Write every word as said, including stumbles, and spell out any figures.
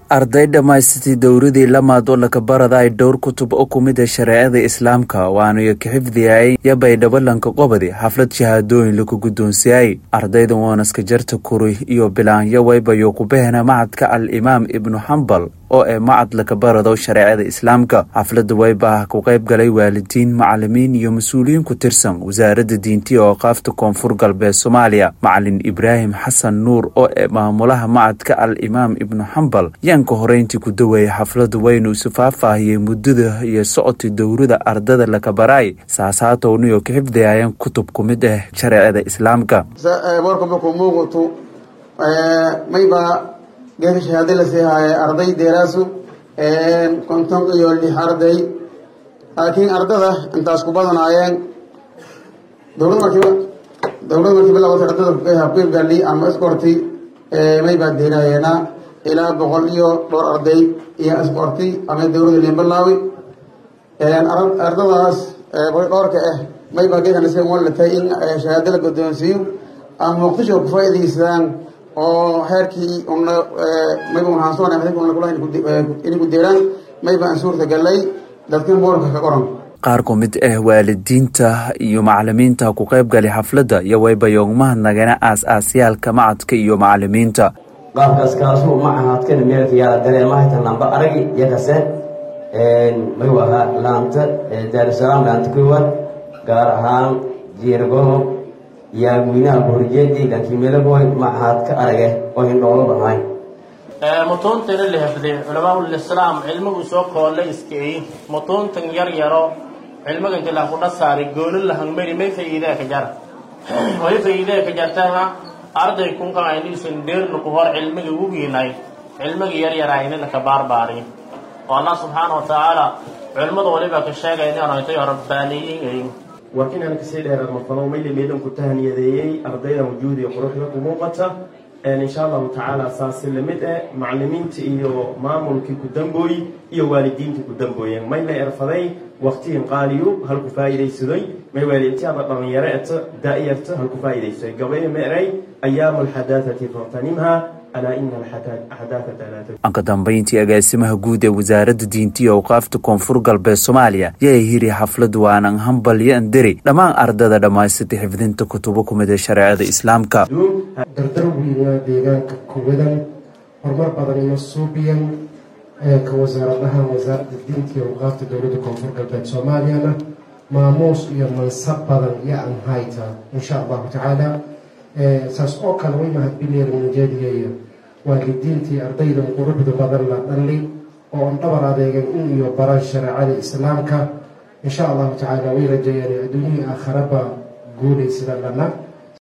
arday dhamaysatay dowradii lamaad oo laga baraday dhowr kutub oo kumid ah shareecada islaamka waana ka xifdiyay yabay dhabalanka qobadi xaflad shahaadooyin lagu guddoonsiyay ardayda wanaska jarta kuri iyo bilaan yawayba ku behna macadka al-imaam ibn hanbal oo ay macad laga barado shareecada islaamka xafladda wayba ku qayb galay waalidiin macallimiin iyo mas'uuliyiin ku tirsan wasaaradda diinta oo qaafta koonfur galbeed Soomaaliya macallin Ibrahim Xasan Nuur oo maamulaha macadka al-imaam ibn hanbal yanka horeyntii ku daway xafladda waynu safaafaayay muddada iyo socodka dowrada ardada laga baray saasaato iyo ka xifdiyay kutub kumid ah shareecada islaamka warka ku muuqato mayba geed shahaado la siiyay arday deeraasu ee konton iyo lix arday laakiin ardada intaas ku badanaayeen dowladda markii dowladda markii la wada ardada ku hayb galay ama iskorti ee mayba deeraayna ilaa boqol iyo dhowr arday iyo iskorti ama dowladda leebalaawi ee ardadaas ee dhowrka ah mayba geedana si wal la tayin shahaado la guddoonsiyo ama waqtiga ku faa'iideystaan oo heerkii una mayba waxaan soo naxay in la kula in ku deeran mayba aan suurta galay dadkan boorka ka qoran qaar kumid ah waalidiinta iyo macallimiinta ku qayb galay xafladda iyo wayba yoogmaha nagana aas-aasiyaalka macadka iyo macallimiinta qaabkaas kaasoo macahadkan meel fiican dareemaha tan lamba arag yakase een may waha laanta Dar es Salaam laanta kuwan gaar ahaan jeergo yaa wiina borjeedi laakiin meel boy macahadka arage oo indhoolo bahay ee mutoontan la hafday culimada islaam cilmigu soo koolay iskay mutoontan yar yaro cilmiga inta la ku dhasaari gool la hangmari may faa'iido ka jar way faa'iido ka jartaa arday kun ka aynisan deer ku hor cilmiga ugu weynay cilmiga yar yar ayna la ka baarbaaray oo Allah subhanahu wa ta'ala culimada waliba ka sheegay in ay tahay rabbaaniyiin وكنا نكسير هذا المفهوم اللي ميدان كتهني ذي أرضينا وجودي وقروح لكم موقتة إن شاء الله تعالى أساس المدة معلمين تيجي مامون كي كدنبوي يو والدين كي كدنبوي يعني ما يلا يرفضي وقتهم قاليو هل كفاية سدوي ما يوالدتي على طريقة دائرة هل كفاية سدوي قبل ما رأي أيام الحداثة فاغتنمها ألا إن الحداثة لا تدوم. anka dambeyntii agaasimaha guud ee wasaaradda diinta iyo awqaafta koonfur galbeed Soomaaliya yaa hiri xaflad waanan hanbal iyo andiri dhamaan ardada dhamaysatay xifdinta kutubo kumid ah shareecada islaamka dardarwiina deegaanka kuwadan horumar badan iyo suubiyan ee ka wasaaradaha wasaaradda diinta iyo awqaafta dowladda koonfur galbeed Soomaaliya maamuus iyo mansab badan iyo aan hayta insha Allah ta'ala saas oo kale way mahadbileer mujeediyeeyo waalidiintii ardayda quruxda badan la dhalay oo dhabar adeegan in iyo baran shareecada islaamka insha Allah ta'ala way rajayaan adduunyo aakhiraba guuleysada lana